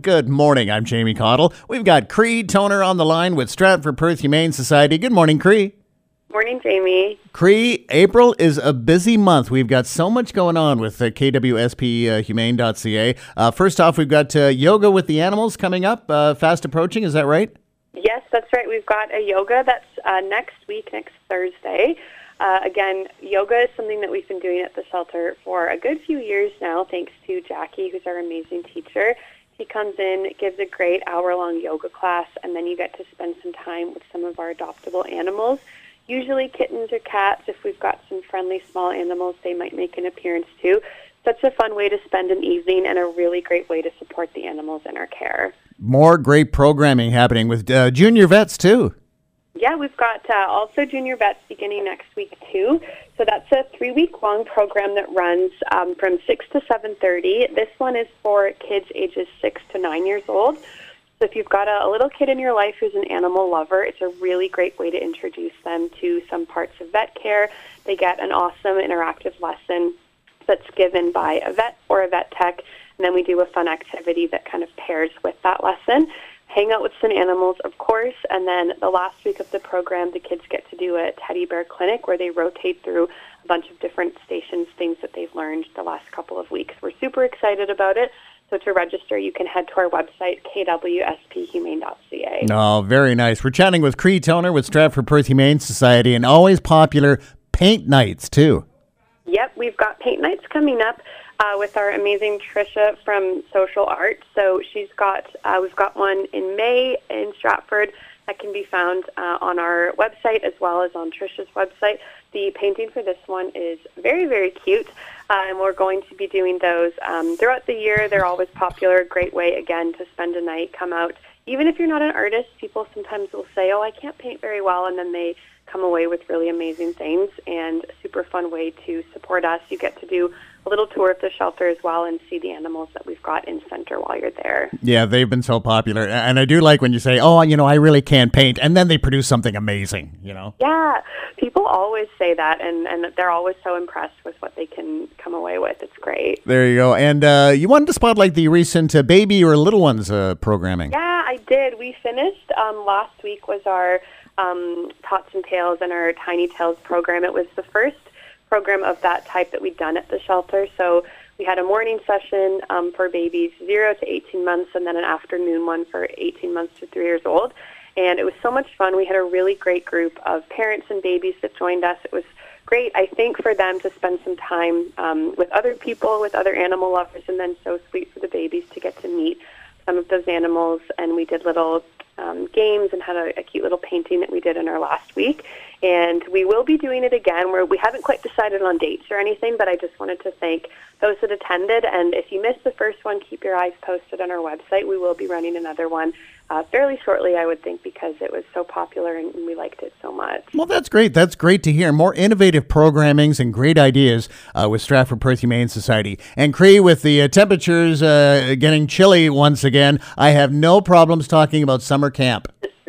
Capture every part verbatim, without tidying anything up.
Good morning. I'm Jamie Cottle. We've got Cree Toner on the line with Stratford Perth Humane Society. Good morning, Cree. Morning, Jamie. Cree, April is a busy month. We've got so much going on with uh, K W S P humane dot C A. Uh, first off, we've got uh, yoga with the animals coming up, uh, fast approaching. Is that right? Yes, that's right. We've got a yoga that's uh, next week, next Thursday. Uh, again, yoga is something that we've been doing at the shelter for a good few years now, thanks to Jackie, who's our amazing teacher. She comes in, gives a great hour-long yoga class, and then you get to spend some time with some of our adoptable animals. Usually kittens or cats. If we've got some friendly small animals, they might make an appearance too. Such a fun way to spend an evening and a really great way to support the animals in our care. More great programming happening with uh, junior vets too. Yeah, we've got uh, also junior vets beginning next week too. So that's a three-week-long program that runs um, from six to seven thirty. This one is for kids ages six to nine years old. So if you've got a, a little kid in your life who's an animal lover, it's a really great way to introduce them to some parts of vet care. They get an awesome interactive lesson that's given by a vet or a vet tech, and then we do a fun activity that kind of pairs with that lesson. Hang out with some animals, of course, and then the last week of the program, the kids get to do a teddy bear clinic where they rotate through a bunch of different stations, things that they've learned the last couple of weeks. We're super excited about it. So to register, you can head to our website, K W S P humane dot C A. Oh, very nice. We're chatting with Cree Toner with Stratford Perth Humane Society, and always popular paint nights, too. Yep, we've got paint nights coming up uh, with our amazing Trisha from Social Art. So she's got, uh, we've got one in May in Stratford that can be found uh, on our website as well as on Trisha's website. The painting for this one is very, very cute, uh, and we're going to be doing those um, throughout the year. They're always popular, great way, again, to spend a night, come out. Even if you're not an artist, people sometimes will say, oh, I can't paint very well, and then they come away with really amazing things, and a super fun way to support us. You get to do a little tour of the shelter as well and see the animals that we've got in center while you're there. Yeah, they've been so popular. And I do like when you say, oh, you know, I really can't paint, and then they produce something amazing, you know? Yeah, people always say that, and, and they're always so impressed with what they can come away with. It's great. There you go. And uh, you wanted to spotlight the recent uh, baby or little ones uh, programming. Yeah, I did. We finished, um, last week was our um, Tots and Tails and our Tiny Tails program. It was the first program of that type that we'd done at the shelter. So we had a morning session um, for babies zero to eighteen months, and then an afternoon one for eighteen months to three years old. And it was so much fun. We had a really great group of parents and babies that joined us. It was great, I think, for them to spend some time um, with other people, with other animal lovers, and then so sweet for the babies to get to meet some of those animals. And we did little um, games and had a, a cute little painting that we did in our last week. And we will be doing it again, where we haven't quite decided on dates or anything, but I just wanted to thank those that attended. And if you missed the first one, keep your eyes posted on our website. We will be running another one uh, fairly shortly, I would think, because it was so popular and we liked it so much. Well, that's great. That's great to hear. More innovative programmings and great ideas uh, with Stratford Perth Humane Society. And Cree, with the uh, temperatures uh, getting chilly once again, I have no problems talking about summer camp.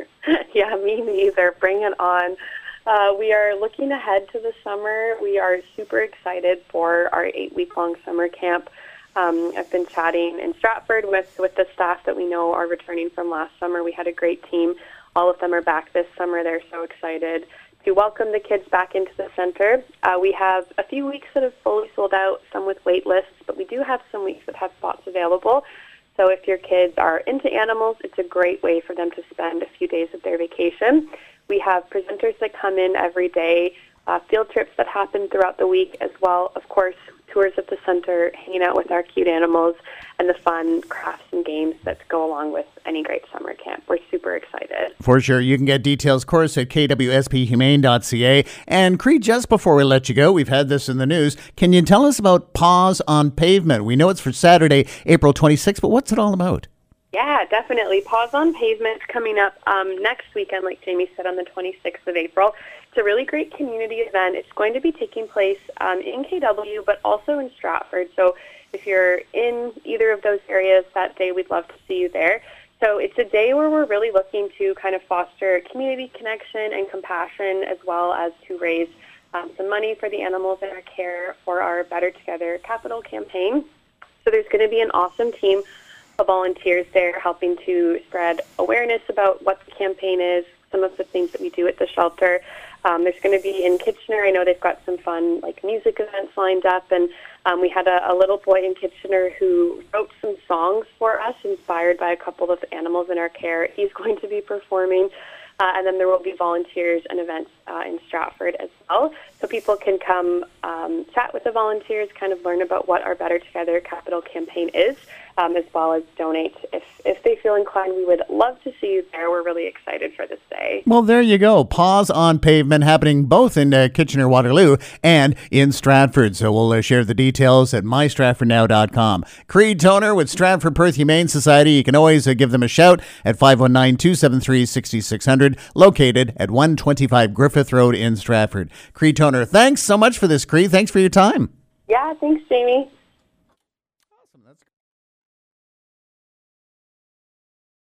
Yeah, me neither. Bring it on. Uh, we are looking ahead to the summer. We are super excited for our eight-week-long summer camp. Um, I've been chatting in Stratford with, with the staff that we know are returning from last summer. We had a great team. All of them are back this summer. They're so excited to welcome the kids back into the center. Uh, we have a few weeks that have fully sold out, some with wait lists, but we do have some weeks that have spots available. So if your kids are into animals, it's a great way for them to spend a few days of their vacation. We have presenters that come in every day, uh, field trips that happen throughout the week as well. Of course, tours at the center, hanging out with our cute animals, and the fun crafts and games that go along with any great summer camp. We're super excited. For sure. You can get details, of course, at K W S P humane dot C A. And Cree, just before we let you go, we've had this in the news. Can you tell us about Paws on Pavement? We know it's for Saturday, April twenty-sixth, but what's it all about? Yeah, definitely. Paws on Pavement coming up um, next weekend, like Jamie said, on the twenty-sixth of April. It's a really great community event. It's going to be taking place um, in K W, but also in Stratford. So if you're in either of those areas that day, we'd love to see you there. So it's a day where we're really looking to kind of foster community connection and compassion, as well as to raise um, some money for the animals in our care for our Better Together capital campaign. So there's going to be an awesome team of volunteers there helping to spread awareness about what the campaign is, some of the things that we do at the shelter. Um, there's going to be in Kitchener, I know they've got some fun like music events lined up, and um, we had a, a little boy in Kitchener who wrote some songs for us inspired by a couple of animals in our care. He's going to be performing. Uh, and then there will be volunteers and events uh, in Stratford as well. So people can come um, chat with the volunteers, kind of learn about what our Better Together capital campaign is, um, as well as donate. If, if they feel inclined, we would love to see you there. We're really excited for this day. Well, there you go. Paws on Pavement happening both in uh, Kitchener-Waterloo and in Stratford. So we'll uh, share the details at my stratford now dot com. Creed Toner with Stratford Perth Humane Society. You can always uh, give them a shout at five one nine, two seven three, six six zero zero, located at one twenty-five Griffith Road in Stratford. Creed Toner, thanks so much for this, Creed. Thanks for your time. Yeah, thanks, Jamie.